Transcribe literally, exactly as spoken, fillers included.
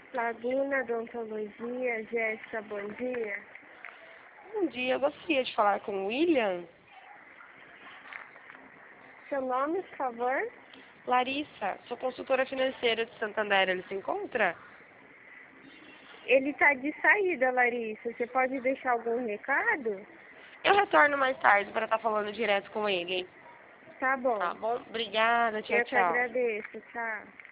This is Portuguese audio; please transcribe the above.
Laguna Odontologia, Jéssica, bom dia. Bom dia, eu gostaria de falar com o William. Seu nome, por favor? Larissa, sou consultora financeira de Santander, ele se encontra? Ele está de saída, Larissa. Você pode deixar algum recado? Eu retorno mais tarde para estar falando direto com ele. Tá bom. Tá bom? Obrigada, tchau, Eu que tchau. agradeço. Tchau.